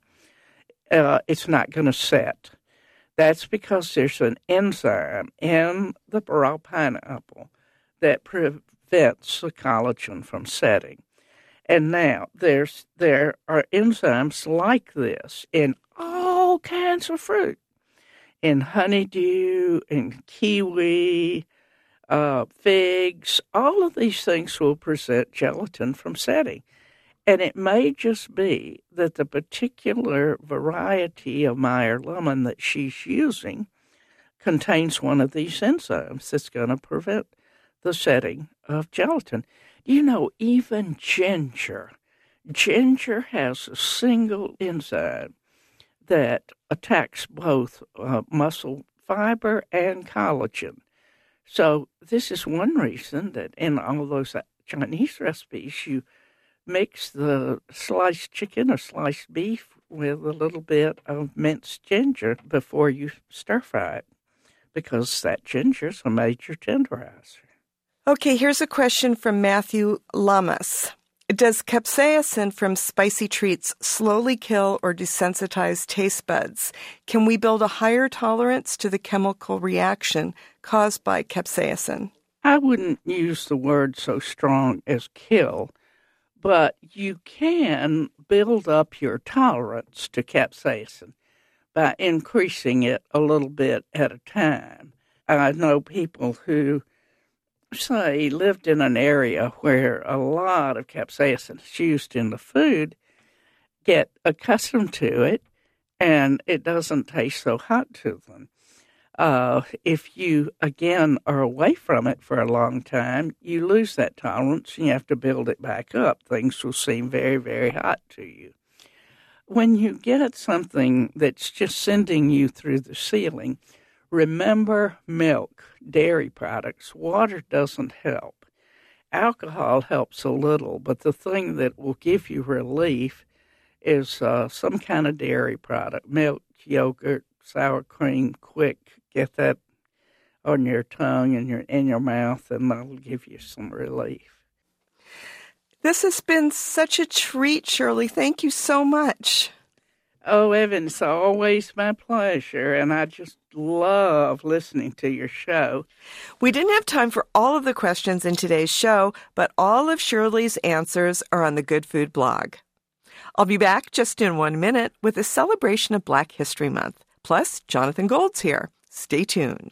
uh, it's not going to set. That's because there's an enzyme in the raw pineapple that prevents the collagen from setting. And now there's there are enzymes like this in all kinds of fruit. In honeydew, in kiwi, uh, figs, all of these things will prevent gelatin from setting. And it may just be that the particular variety of Meyer lemon that she's using contains one of these enzymes that's going to prevent the setting of gelatin. You know, even ginger. Ginger has a single enzyme that attacks both uh, muscle fiber and collagen. So this is one reason that in all those Chinese recipes, you mix the sliced chicken or sliced beef with a little bit of minced ginger before you stir fry it, because that ginger is a major tenderizer. Okay, here's a question from Matthew Lamas. Does capsaicin from spicy treats slowly kill or desensitize taste buds? Can we build a higher tolerance to the chemical reaction caused by capsaicin? I wouldn't use the word so strong as kill, but you can build up your tolerance to capsaicin by increasing it a little bit at a time. I know people who say lived in an area where a lot of capsaicin is used in the food, get accustomed to it, and it doesn't taste so hot to them. Uh, if you, again, are away from it for a long time, you lose that tolerance and you have to build it back up. Things will seem very, very hot to you. When you get something that's just sending you through the ceiling, remember milk, dairy products. Water doesn't help. Alcohol helps a little, but the thing that will give you relief is uh, some kind of dairy product, milk, yogurt, sour cream. Quick, get that on your tongue and your in your mouth, and that'll give you some relief. This has been such a treat, Shirley. Thank you so much. Oh, Evan, it's always my pleasure, and I just love listening to your show. We didn't have time for all of the questions in today's show, but all of Shirley's answers are on the Good Food blog. I'll be back just in one minute with a celebration of Black History Month. Plus, Jonathan Gold's here. Stay tuned.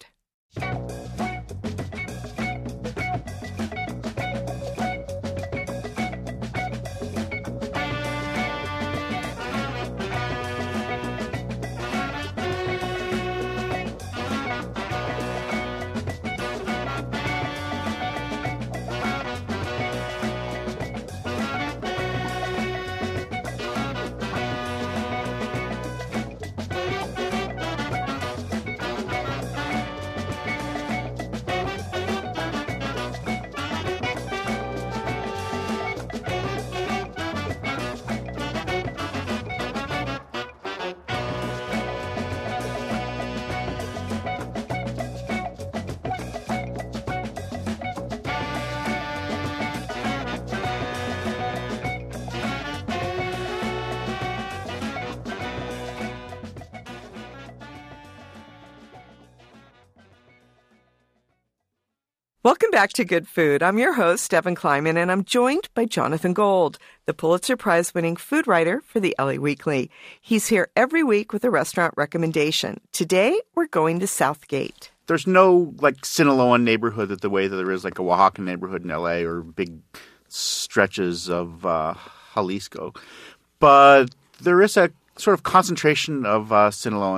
Welcome back to Good Food. I'm your host, Evan Kleiman, and I'm joined by Jonathan Gold, the Pulitzer Prize-winning food writer for the L A Weekly. He's here every week with a restaurant recommendation. Today, we're going to Southgate. There's no, like, Sinaloan neighborhood that the way that there is, like, a Oaxacan neighborhood in L A or big stretches of uh, Jalisco. But there is a sort of concentration of uh, Sinaloans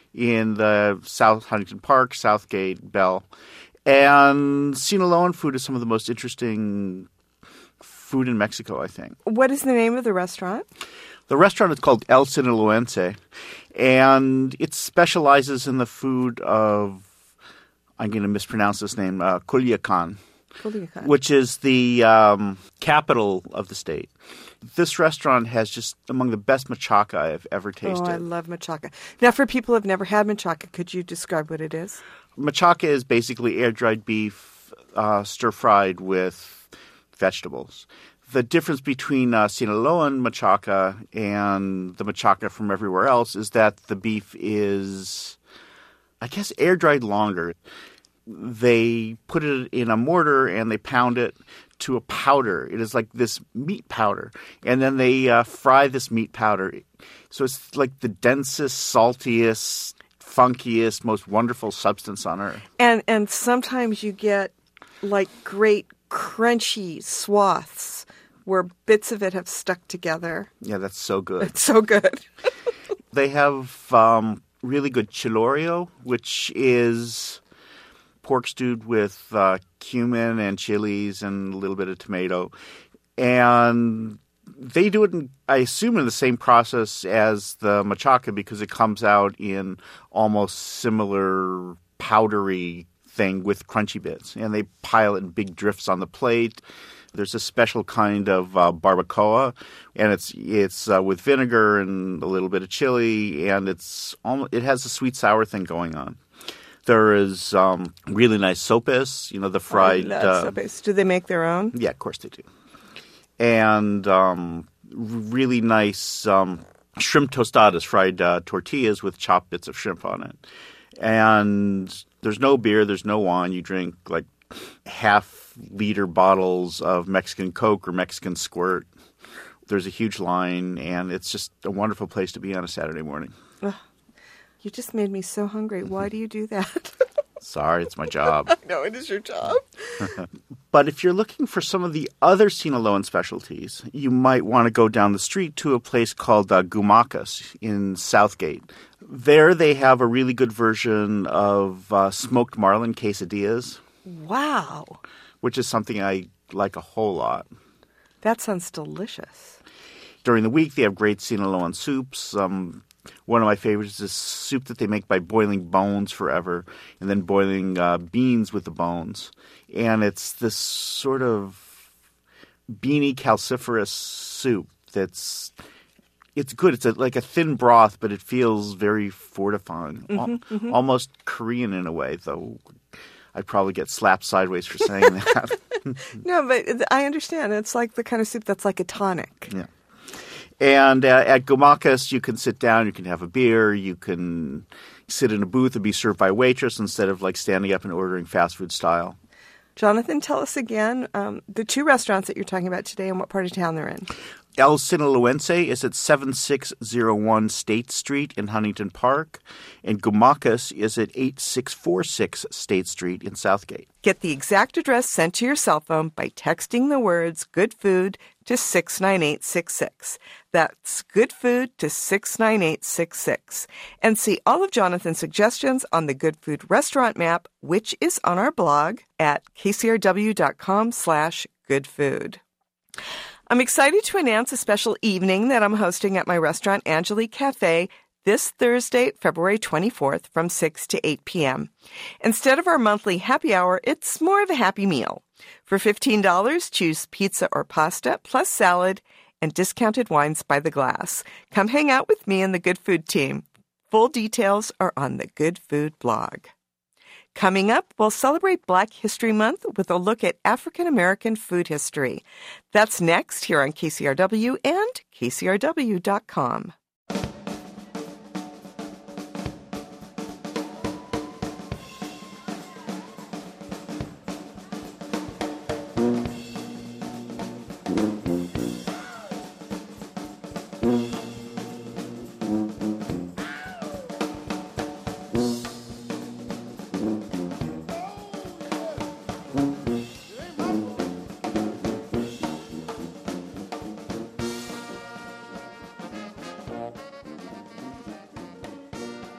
in the South Huntington Park, Southgate, Bell. And Sinaloan food is some of the most interesting food in Mexico, I think. What is the name of the restaurant? The restaurant is called El Sinaloense, and it specializes in the food of, I'm going to mispronounce this name, uh, Culiacan, Culiacan, which is the um, capital of the state. This restaurant has just among the best machaca I've ever tasted. Oh, I love machaca. Now, for people who have never had machaca, could you describe what it is? Machaca is basically air-dried beef uh, stir-fried with vegetables. The difference between uh, Sinaloan machaca and the machaca from everywhere else is that the beef is, I guess, air-dried longer. They put it in a mortar and they pound it to a powder. It is like this meat powder. And then they uh, fry this meat powder. So it's like the densest, saltiest, funkiest, most wonderful substance on earth. And and sometimes you get like great crunchy swaths where bits of it have stuck together. Yeah, that's so good. It's so good. They have um, really good chilorio, which is pork stewed with uh, cumin and chilies and a little bit of tomato. And they do it, in, I assume, in the same process as the machaca because it comes out in almost similar powdery thing with crunchy bits. And they pile it in big drifts on the plate. There's a special kind of uh, barbacoa, and it's it's uh, with vinegar and a little bit of chili, and it's almost, it has a sweet sour thing going on. There is um, really nice sopes, you know, the fried. I love uh, sopes. Do they make their own? Yeah, of course they do. And um, really nice um, shrimp tostadas, fried uh, tortillas with chopped bits of shrimp on it. And there's no beer, there's no wine. You drink like half liter bottles of Mexican Coke or Mexican Squirt. There's a huge line, and it's just a wonderful place to be on a Saturday morning. Ugh, you just made me so hungry. Why do you do that? Sorry, it's my job. No, it is your job. But if you're looking for some of the other Sinaloan specialties, you might want to go down the street to a place called uh, Gumacas in Southgate. There they have a really good version of uh, smoked marlin quesadillas. Wow. Which is something I like a whole lot. That sounds delicious. During the week, they have great Sinaloan soups. Um, one of my favorites is this soup that they make by boiling bones forever and then boiling uh, beans with the bones. And it's this sort of beany calciferous soup that's it's good. It's a, like a thin broth, but it feels very fortifying, mm-hmm, Al- mm-hmm. almost Korean in a way, though I'd probably get slapped sideways for saying that. No, but I understand. It's like the kind of soup that's like a tonic. Yeah. And uh, at Gumacas, you can sit down, you can have a beer, you can sit in a booth and be served by a waitress instead of like standing up and ordering fast food style. Jonathan, tell us again um, the two restaurants that you're talking about today and what part of town they're in. El Sinaloense is at seven six zero one State Street in Huntington Park, and Gumacas is at eight six four six State Street in Southgate. Get the exact address sent to your cell phone by texting the words "good food" to six nine eight six six. That's "good food" to six nine eight six six. And see all of Jonathan's suggestions on the Good Food restaurant map, which is on our blog at kcrw.com slash goodfood. I'm excited to announce a special evening that I'm hosting at my restaurant Angelique Cafe this Thursday, February twenty-fourth from six to eight p.m. Instead of our monthly happy hour, it's more of a happy meal. For fifteen dollars, choose pizza or pasta plus salad and discounted wines by the glass. Come hang out with me and the Good Food team. Full details are on the Good Food blog. Coming up, we'll celebrate Black History Month with a look at African American food history. That's next here on K C R W and K C R W dot com.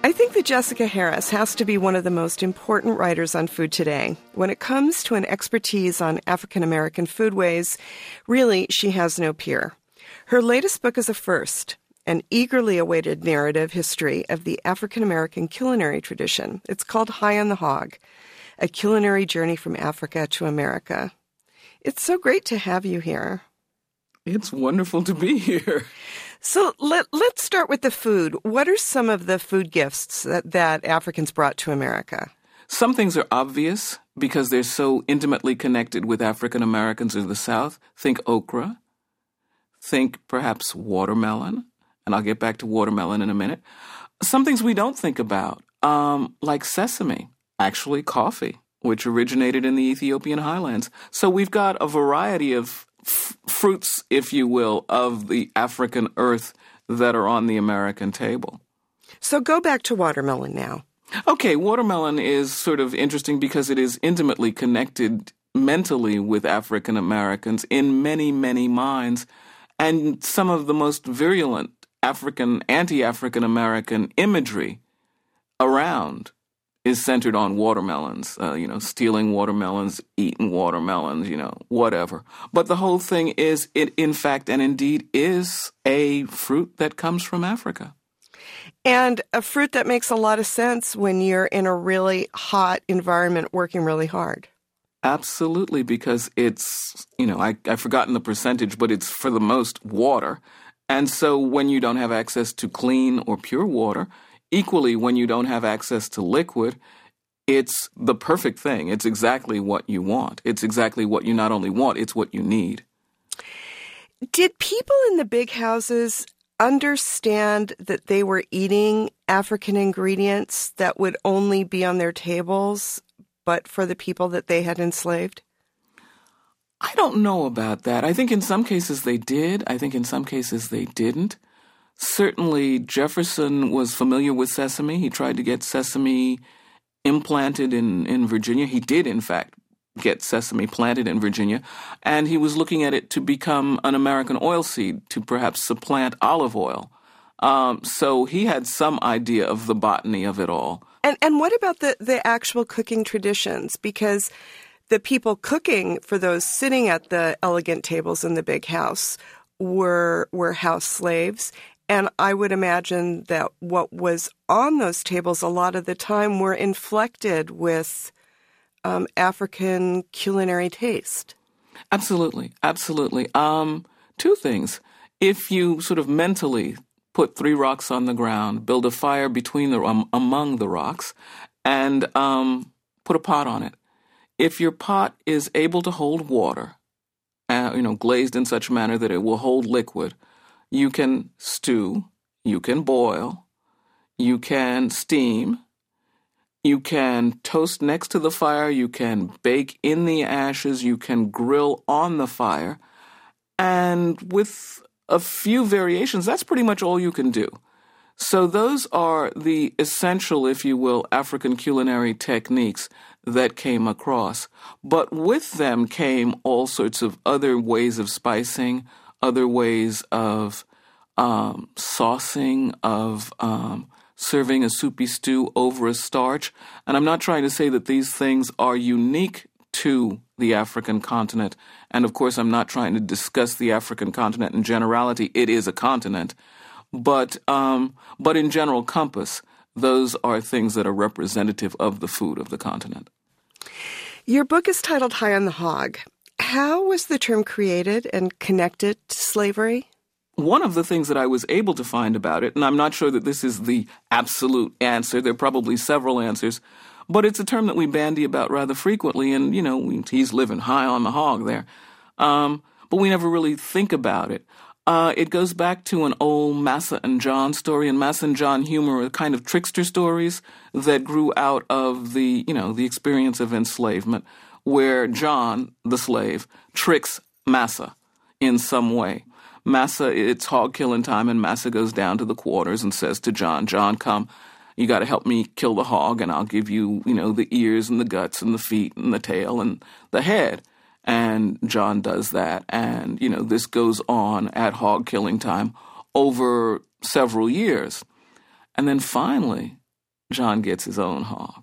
I think that Jessica Harris has to be one of the most important writers on food today. When it comes to an expertise on African American foodways, really, she has no peer. Her latest book is a first, an eagerly awaited narrative history of the African American culinary tradition. It's called High on the Hog, a culinary journey from Africa to America. It's so great to have you here. It's wonderful to be here. So let, let's start with the food. What are some of the food gifts that, that Africans brought to America? Some things are obvious because they're so intimately connected with African Americans in the South. Think okra. Think perhaps watermelon. And I'll get back to watermelon in a minute. Some things we don't think about, um, like sesame, actually coffee, which originated in the Ethiopian highlands. So we've got a variety of f- fruits, if you will, of the African earth that are on the American table. So go back to watermelon now. Okay, watermelon is sort of interesting because it is intimately connected mentally with African Americans in many, many minds. And some of the most virulent African, anti-African American imagery around is centered on watermelons, uh, you know, stealing watermelons, eating watermelons, you know, whatever. But the whole thing is, it in fact and indeed is a fruit that comes from Africa. And a fruit that makes a lot of sense when you're in a really hot environment working really hard. Absolutely, because it's, you know, I, I've forgotten the percentage, but it's for the most water. And so when you don't have access to clean or pure water, equally when you don't have access to liquid, it's the perfect thing. It's exactly what you want. It's exactly what you not only want, it's what you need. Did people in the big houses understand that they were eating African ingredients that would only be on their tables, but for the people that they had enslaved? I don't know about that. I think in some cases they did. I think in some cases they didn't. Certainly Jefferson was familiar with sesame. He tried to get sesame implanted in, in Virginia. He did, in fact, get sesame planted in Virginia. And he was looking at it to become an American oilseed, to perhaps supplant olive oil. Um, so he had some idea of the botany of it all. And and what about the, the actual cooking traditions? Because the people cooking for those sitting at the elegant tables in the big house were were house slaves. And I would imagine that what was on those tables a lot of the time were inflected with um, African culinary taste. Absolutely. Absolutely. Um, two things. If you sort of mentally put three rocks on the ground, build a fire between the um, among the rocks, and um, put a pot on it. If your pot is able to hold water, uh, you know, glazed in such a manner that it will hold liquid, you can stew, you can boil, you can steam, you can toast next to the fire, you can bake in the ashes, you can grill on the fire, and with a few variations, that's pretty much all you can do. So those are the essential, if you will, African culinary techniques that came across. But with them came all sorts of other ways of spicing, other ways of um, saucing, of um, serving a soupy stew over a starch. And I'm not trying to say that these things are unique to the African continent. And of course, I'm not trying to discuss the African continent in generality. It is a continent. But um, but in general compass, those are things that are representative of the food of the continent. Your book is titled High on the Hog. How was the term created and connected to slavery? One of the things that I was able to find about it, and I'm not sure that this is the absolute answer, there are probably several answers, but it's a term that we bandy about rather frequently, and, you know, he's living high on the hog there. Um, but we never really think about it. Uh, it goes back to an old Massa and John story, and Massa and John humor are kind of trickster stories that grew out of the, you know, the experience of enslavement, where John, the slave, tricks Massa in some way. Massa, it's hog killing time, and Massa goes down to the quarters and says to John, John, come, you got to help me kill the hog, and I'll give you, you know, the ears and the guts and the feet and the tail and the head. And John does that, and, you know, this goes on at hog killing time over several years. And then finally, John gets his own hog.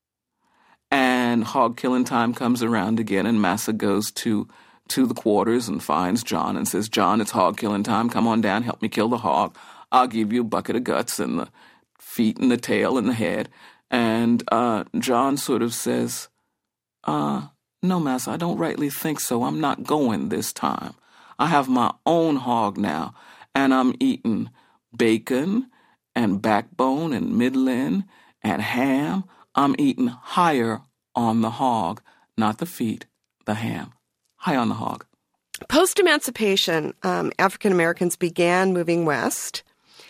And hog killing time comes around again, and Massa goes to to the quarters and finds John and says, John, it's hog killing time. Come on down, help me kill the hog. I'll give you a bucket of guts and the feet and the tail and the head. And uh, John sort of says, uh, no, Massa, I don't rightly think so. I'm not going this time. I have my own hog now, and I'm eating bacon and backbone and middling and ham. I'm eating higher on the hog, not the feet, the ham. High on the hog. Post-emancipation, um, African Americans began moving west,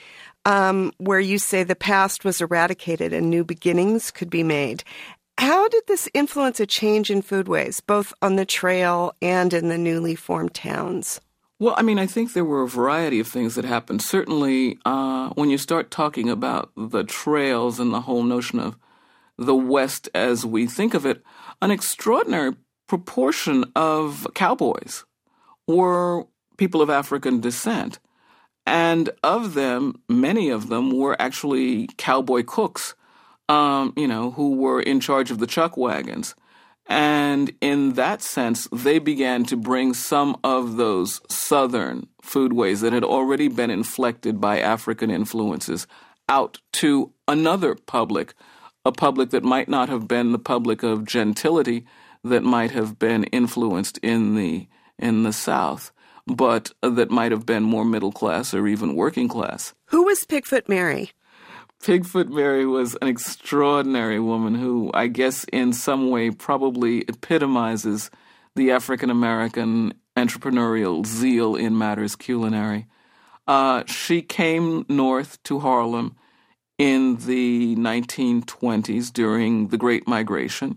um, where you say the past was eradicated and new beginnings could be made. How did this influence a change in foodways, both on the trail and in the newly formed towns? Well, I mean, I think there were a variety of things that happened. Certainly, uh, when you start talking about the trails and the whole notion of the West as we think of it, an extraordinary proportion of cowboys were people of African descent. And of them, many of them were actually cowboy cooks, um, you know, who were in charge of the chuck wagons. And in that sense, they began to bring some of those Southern foodways that had already been inflected by African influences out to another public, a public that might not have been the public of gentility, that might have been influenced in the in the South, but that might have been more middle class or even working class. Who was Pigfoot Mary? Pigfoot Mary was an extraordinary woman who, I guess, in some way probably epitomizes the African-American entrepreneurial zeal in matters culinary. Uh, she came north to Harlem in the nineteen twenties during the Great Migration,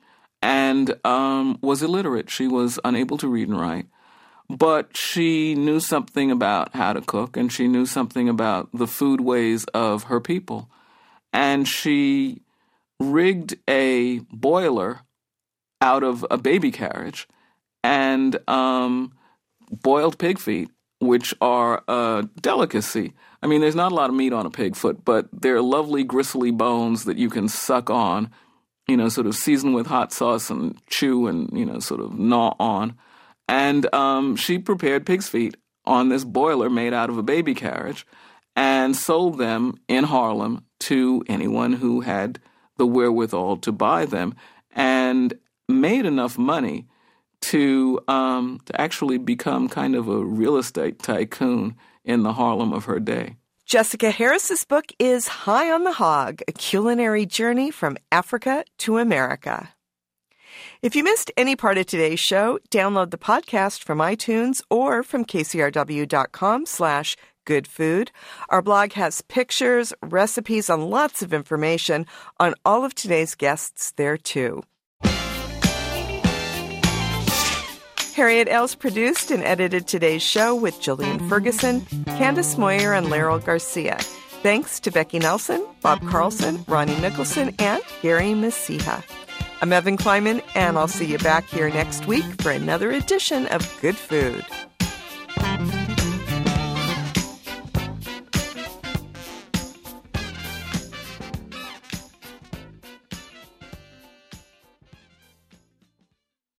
and um, was illiterate. She was unable to read and write, but she knew something about how to cook, and she knew something about the foodways of her people. And she rigged a boiler out of a baby carriage and um, boiled pig feet, which are a delicacy. I mean, there's not a lot of meat on a pig foot, but they're lovely gristly bones that you can suck on, you know, sort of season with hot sauce and chew and, you know, sort of gnaw on. And um, she prepared pig's feet on this boiler made out of a baby carriage and sold them in Harlem to anyone who had the wherewithal to buy them, and made enough money to um, to actually become kind of a real estate tycoon in the Harlem of her day. Jessica Harris's book is High on the Hog, A Culinary Journey from Africa to America. If you missed any part of today's show, download the podcast from iTunes or from kcrw.com slash good food. Our blog has pictures, recipes, and lots of information on all of today's guests there, too. Harriet Els produced and edited today's show with Jillian Ferguson, Candace Moyer, and Laryl Garcia. Thanks to Becky Nelson, Bob Carlson, Ronnie Nicholson, and Gary Messija. I'm Evan Kleiman, and I'll see you back here next week for another edition of Good Food.